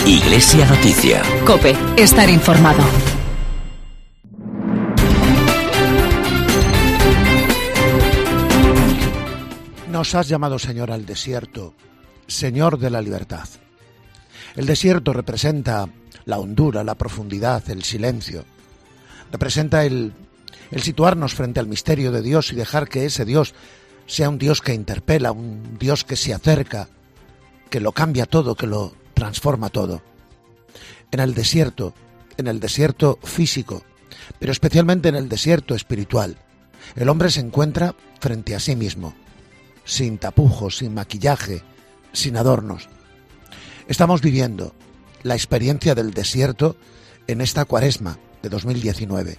Iglesia Noticia. COPE. Estar informado. Nos has llamado, Señor, al desierto, Señor de la libertad. El desierto representa la hondura, la profundidad, el silencio. Representa el situarnos frente al misterio de Dios y dejar que ese Dios sea un Dios que interpela, un Dios que se acerca, que lo cambia todo, que lo transforma todo. En el desierto físico, pero especialmente en el desierto espiritual, el hombre se encuentra frente a sí mismo, sin tapujos, sin maquillaje, sin adornos. Estamos viviendo la experiencia del desierto en esta Cuaresma de 2019.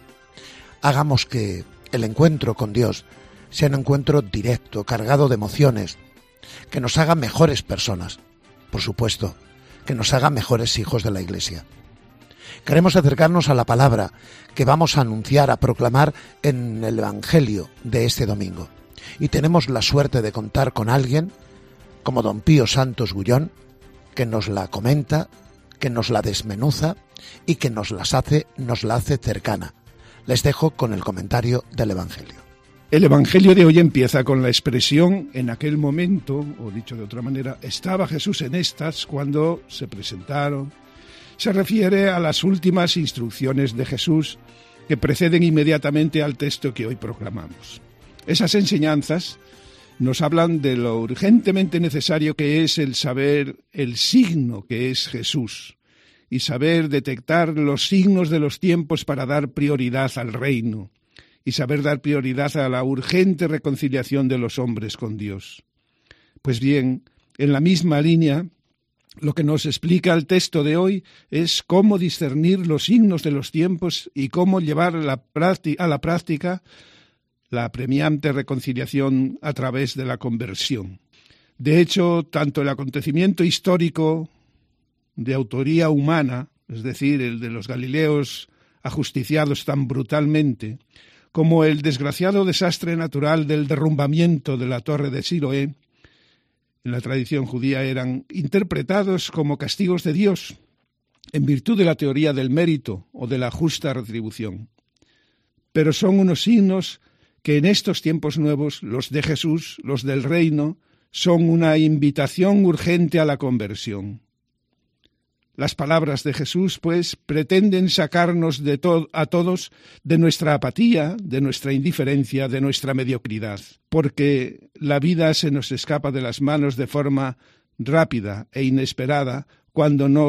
Hagamos que el encuentro con Dios sea un encuentro directo, cargado de emociones, que nos haga mejores personas, por supuesto, que nos haga mejores hijos de la Iglesia. Queremos acercarnos a la palabra que vamos a anunciar, a proclamar en el Evangelio de este domingo. Y tenemos la suerte de contar con alguien como don Pío Santos Gullón, que nos la comenta, que nos la desmenuza y que nos la hace cercana. Les dejo con el comentario del Evangelio. El Evangelio de hoy empieza con la expresión "en aquel momento", o dicho de otra manera, estaba Jesús en estas cuando se presentaron. Se refiere a las últimas instrucciones de Jesús que preceden inmediatamente al texto que hoy proclamamos. Esas enseñanzas nos hablan de lo urgentemente necesario que es el saber el signo que es Jesús y saber detectar los signos de los tiempos para dar prioridad al reino y saber dar prioridad a la urgente reconciliación de los hombres con Dios. Pues bien, en la misma línea, lo que nos explica el texto de hoy es cómo discernir los signos de los tiempos y cómo llevar a la práctica la apremiante reconciliación a través de la conversión. De hecho, tanto el acontecimiento histórico de autoría humana, es decir, el de los galileos ajusticiados tan brutalmente, como el desgraciado desastre natural del derrumbamiento de la torre de Siloé, en la tradición judía eran interpretados como castigos de Dios, en virtud de la teoría del mérito o de la justa retribución. Pero son unos signos que en estos tiempos nuevos, los de Jesús, los del reino, son una invitación urgente a la conversión. Las palabras de Jesús, pues, pretenden sacarnos a todos de nuestra apatía, de nuestra indiferencia, de nuestra mediocridad, porque la vida se nos escapa de las manos de forma rápida e inesperada cuando no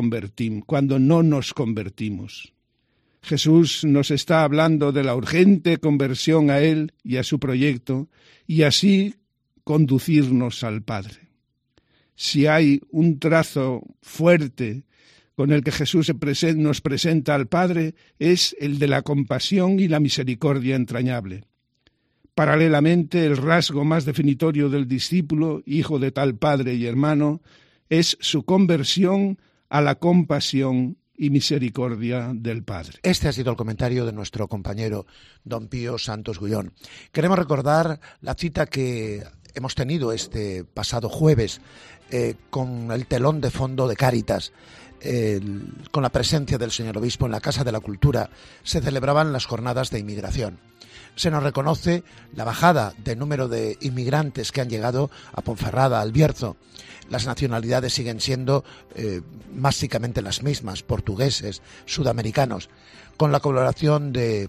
nos convertimos. Jesús nos está hablando de la urgente conversión a Él y a su proyecto, y así conducirnos al Padre. Si hay un trazo fuerte con el que Jesús nos presenta al Padre, es el de la compasión y la misericordia entrañable. Paralelamente, el rasgo más definitorio del discípulo, hijo de tal Padre y hermano, es su conversión a la compasión y misericordia del Padre. Este ha sido el comentario de nuestro compañero don Pío Santos Gullón. Queremos recordar la cita que hemos tenido este pasado jueves con el telón de fondo de Cáritas, con la presencia del señor obispo en la Casa de la Cultura. Se celebraban las jornadas de inmigración. Se nos reconoce la bajada de número de inmigrantes que han llegado a Ponferrada, al Bierzo. Las nacionalidades siguen siendo básicamente las mismas, portugueses, sudamericanos, con la colaboración de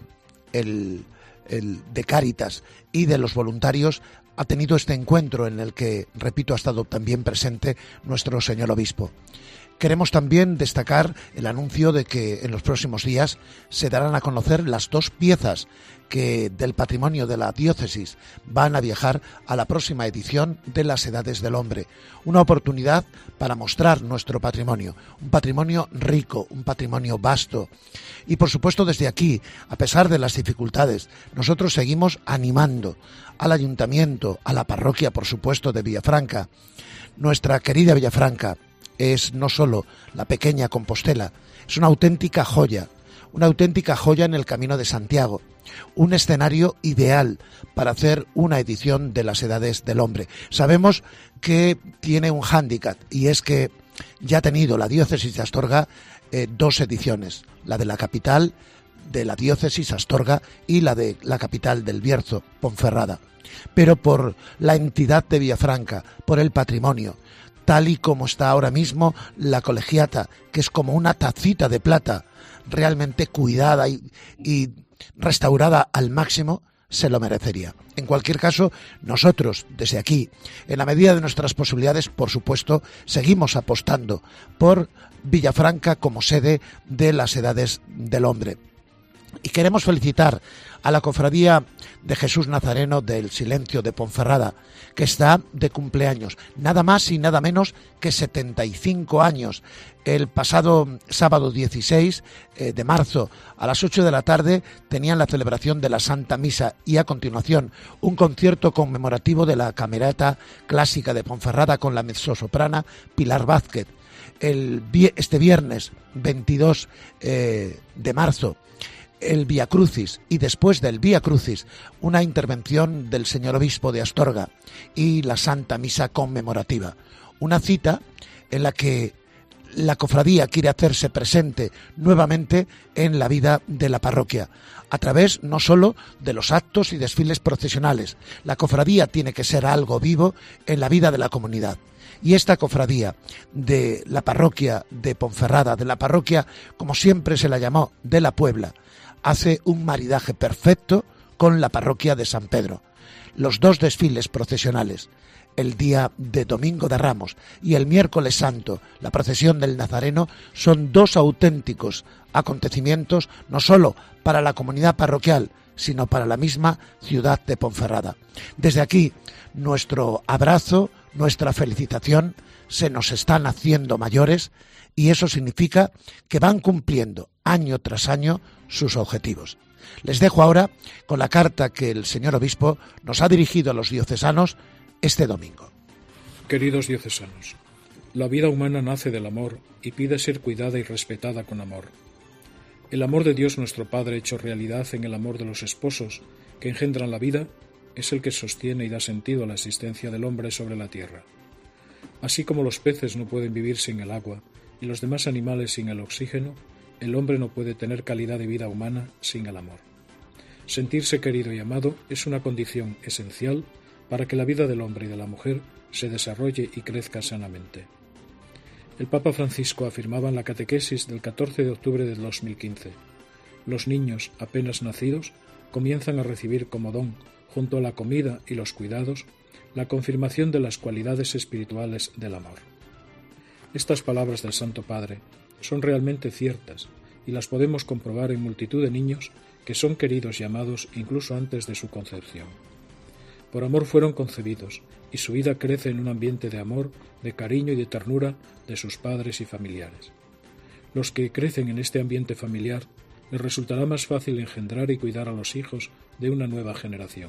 Cáritas y de los voluntarios. Ha tenido este encuentro en el que, repito, ha estado también presente nuestro señor obispo. Queremos también destacar el anuncio de que en los próximos días se darán a conocer las 2 piezas que del patrimonio de la diócesis van a viajar a la próxima edición de las Edades del Hombre. Una oportunidad para mostrar nuestro patrimonio, un patrimonio rico, un patrimonio vasto. Y por supuesto desde aquí, a pesar de las dificultades, nosotros seguimos animando al ayuntamiento, a la parroquia, por supuesto, de Villafranca. Nuestra querida Villafranca es no solo la pequeña Compostela, es una auténtica joya en el Camino de Santiago, un escenario ideal para hacer una edición de las Edades del Hombre. Sabemos que tiene un hándicap y es que ya ha tenido la diócesis de Astorga 2 ediciones, la de la capital de la diócesis Astorga y la de la capital del Bierzo, Ponferrada. Pero por la entidad de Villafranca, por el patrimonio, tal y como está ahora mismo la colegiata, que es como una tacita de plata, realmente cuidada y restaurada al máximo, se lo merecería. En cualquier caso, nosotros, desde aquí, en la medida de nuestras posibilidades, por supuesto, seguimos apostando por Villafranca como sede de las Edades del Hombre. Y queremos felicitar a la Cofradía de Jesús Nazareno del Silencio de Ponferrada, que está de cumpleaños, nada más y nada menos que 75 años. El pasado sábado 16 de marzo a las 8 de la tarde tenían la celebración de la Santa Misa y a continuación un concierto conmemorativo de la Camerata Clásica de Ponferrada con la mezzosoprana Pilar Vázquez. Este viernes 22 de marzo el Vía Crucis, y después del Vía Crucis una intervención del señor obispo de Astorga y la Santa Misa conmemorativa. Una cita en la que la cofradía quiere hacerse presente nuevamente en la vida de la parroquia, a través no solo de los actos y desfiles procesionales. La cofradía tiene que ser algo vivo en la vida de la comunidad. Y esta cofradía de la parroquia de Ponferrada, de la parroquia, como siempre se la llamó, de la Puebla, hace un maridaje perfecto con la parroquia de San Pedro. Los 2 desfiles procesionales, el día de Domingo de Ramos y el miércoles santo, la procesión del Nazareno, son 2 auténticos acontecimientos no solo para la comunidad parroquial, sino para la misma ciudad de Ponferrada. Desde aquí, nuestro abrazo, nuestra felicitación. Se nos están haciendo mayores y eso significa que van cumpliendo año tras año sus objetivos. Les dejo ahora con la carta que el señor obispo nos ha dirigido a los diocesanos este domingo. Queridos diocesanos, la vida humana nace del amor y pide ser cuidada y respetada con amor. El amor de Dios nuestro Padre hecho realidad en el amor de los esposos que engendran la vida es el que sostiene y da sentido a la existencia del hombre sobre la tierra. Así como los peces no pueden vivir sin el agua y los demás animales sin el oxígeno, el hombre no puede tener calidad de vida humana sin el amor. Sentirse querido y amado es una condición esencial para que la vida del hombre y de la mujer se desarrolle y crezca sanamente. El Papa Francisco afirmaba en la catequesis del 14 de octubre del 2015: los niños apenas nacidos comienzan a recibir como don, junto a la comida y los cuidados, la confirmación de las cualidades espirituales del amor. Estas palabras del Santo Padre son realmente ciertas y las podemos comprobar en multitud de niños que son queridos y amados incluso antes de su concepción. Por amor fueron concebidos y su vida crece en un ambiente de amor, de cariño y de ternura de sus padres y familiares. Los que crecen en este ambiente familiar les resultará más fácil engendrar y cuidar a los hijos de una nueva generación.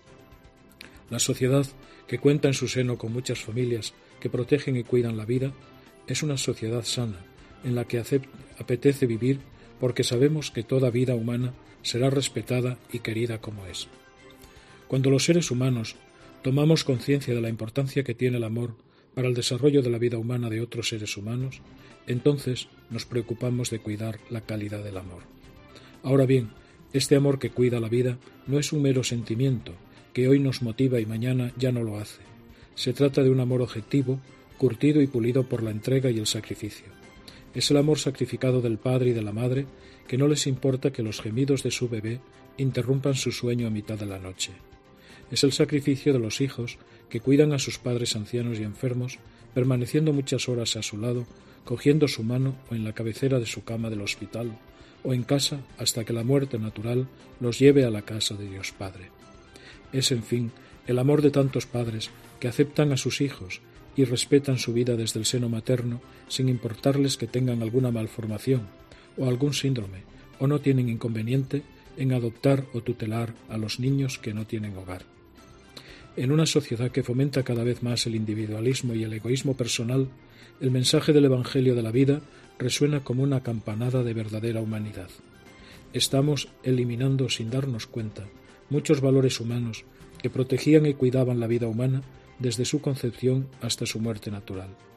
La sociedad, que cuenta en su seno con muchas familias que protegen y cuidan la vida, es una sociedad sana, en la que apetece vivir porque sabemos que toda vida humana será respetada y querida como es. Cuando los seres humanos tomamos conciencia de la importancia que tiene el amor para el desarrollo de la vida humana de otros seres humanos, entonces nos preocupamos de cuidar la calidad del amor. Ahora bien, este amor que cuida la vida no es un mero sentimiento que hoy nos motiva y mañana ya no lo hace. Se trata de un amor objetivo, curtido y pulido por la entrega y el sacrificio. Es el amor sacrificado del padre y de la madre, que no les importa que los gemidos de su bebé interrumpan su sueño a mitad de la noche. Es el sacrificio de los hijos que cuidan a sus padres ancianos y enfermos, permaneciendo muchas horas a su lado, cogiendo su mano o en la cabecera de su cama del hospital, o en casa hasta que la muerte natural los lleve a la casa de Dios Padre. Es, en fin, el amor de tantos padres que aceptan a sus hijos y respetan su vida desde el seno materno sin importarles que tengan alguna malformación o algún síndrome, o no tienen inconveniente en adoptar o tutelar a los niños que no tienen hogar. En una sociedad que fomenta cada vez más el individualismo y el egoísmo personal, el mensaje del Evangelio de la vida resuena como una campanada de verdadera humanidad. Estamos eliminando sin darnos cuenta muchos valores humanos que protegían y cuidaban la vida humana desde su concepción hasta su muerte natural.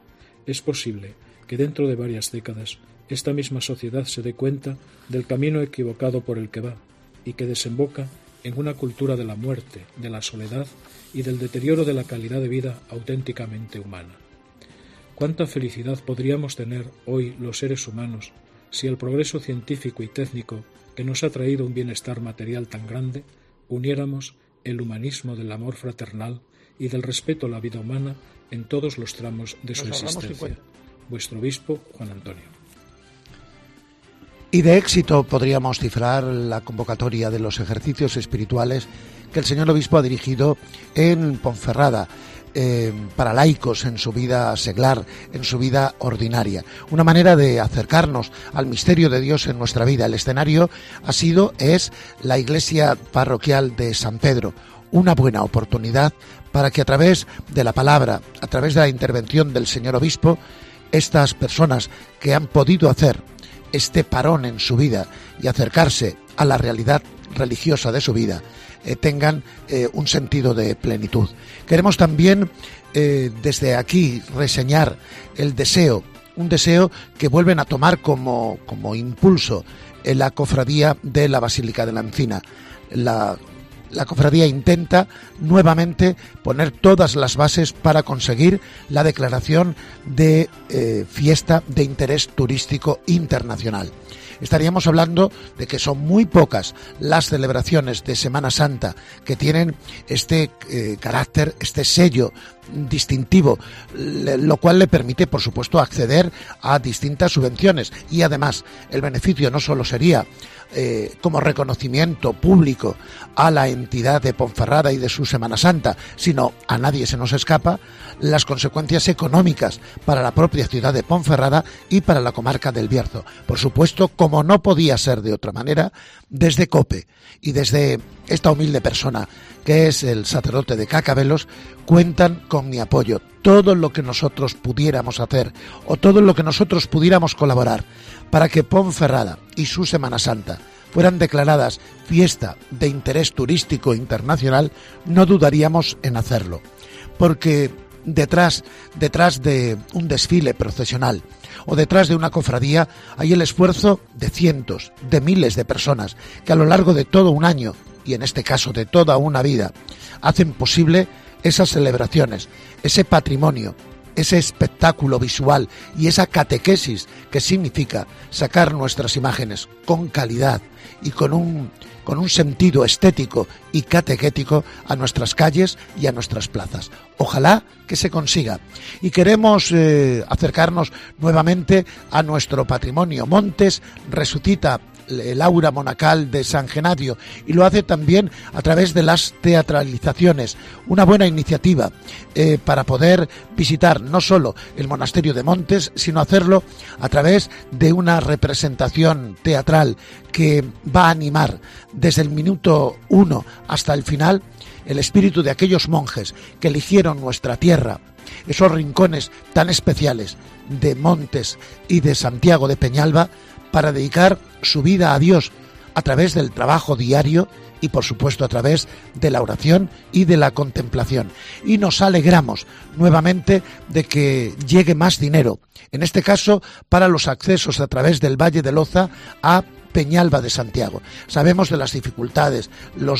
es posible que dentro de varias décadas esta misma sociedad se dé cuenta del camino equivocado por el que va y que desemboca en una cultura de la muerte, de la soledad y del deterioro de la calidad de vida auténticamente humana. ¿Cuánta felicidad podríamos tener hoy los seres humanos si el progreso científico y técnico que nos ha traído un bienestar material tan grande uniéramos el humanismo del amor fraternal y del respeto a la vida humana en todos los tramos de su existencia? Vuestro obispo, Juan Antonio. Y de éxito podríamos cifrar la convocatoria de los ejercicios espirituales que el señor obispo ha dirigido en Ponferrada, para laicos en su vida seglar, en su vida ordinaria. Una manera de acercarnos al misterio de Dios en nuestra vida. El escenario es la iglesia parroquial de San Pedro. Una buena oportunidad para que a través de la palabra, a través de la intervención del señor obispo, estas personas que han podido hacer este parón en su vida y acercarse a la realidad religiosa de su vida, tengan un sentido de plenitud. Queremos también desde aquí reseñar un deseo que vuelven a tomar como impulso en la cofradía de la Basílica de la Encina. La cofradía intenta nuevamente poner todas las bases para conseguir la declaración de fiesta de interés turístico internacional. Estaríamos hablando de que son muy pocas las celebraciones de Semana Santa que tienen este carácter, este sello distintivo, lo cual le permite, por supuesto, acceder a distintas subvenciones, y además el beneficio no solo sería como reconocimiento público a la entidad de Ponferrada y de su Semana Santa, sino a nadie se nos escapa las consecuencias económicas para la propia ciudad de Ponferrada y para la comarca del Bierzo. Por supuesto, como no podía ser de otra manera, desde COPE y desde esta humilde persona que es el sacerdote de Cacabelos, cuentan con mi apoyo. Todo lo que nosotros pudiéramos hacer o todo lo que nosotros pudiéramos colaborar para que Ponferrada y su Semana Santa fueran declaradas fiesta de interés turístico internacional, no dudaríamos en hacerlo. Porque detrás de un desfile procesional o detrás de una cofradía hay el esfuerzo de cientos, de miles de personas que a lo largo de todo un año, y en este caso de toda una vida, hacen posible esas celebraciones, ese patrimonio, ese espectáculo visual y esa catequesis que significa sacar nuestras imágenes con calidad y con un sentido estético y catequético a nuestras calles y a nuestras plazas. Ojalá que se consiga. Y queremos acercarnos nuevamente a nuestro patrimonio. Montes resucita el aura monacal de San Genadio y lo hace también a través de las teatralizaciones. Una buena iniciativa para poder visitar no solo el monasterio de Montes, sino hacerlo a través de una representación teatral que va a animar desde el minuto 1 hasta el final el espíritu de aquellos monjes que eligieron nuestra tierra, esos rincones tan especiales de Montes y de Santiago de Peñalba, para dedicar su vida a Dios a través del trabajo diario y, por supuesto, a través de la oración y de la contemplación. Y nos alegramos nuevamente de que llegue más dinero, en este caso para los accesos a través del Valle de Loza a Peñalba de Santiago. Sabemos de las dificultades,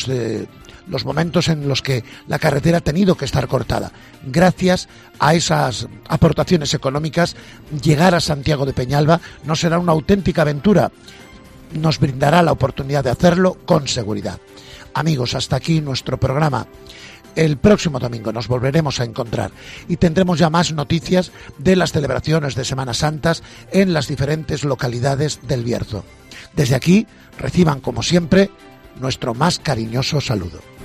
los momentos en los que la carretera ha tenido que estar cortada. Gracias a esas aportaciones económicas, llegar a Santiago de Peñalba no será una auténtica aventura. Nos brindará la oportunidad de hacerlo con seguridad. Amigos, hasta aquí nuestro programa. El próximo domingo nos volveremos a encontrar y tendremos ya más noticias de las celebraciones de Semana Santas en las diferentes localidades del Bierzo. Desde aquí, reciban como siempre nuestro más cariñoso saludo.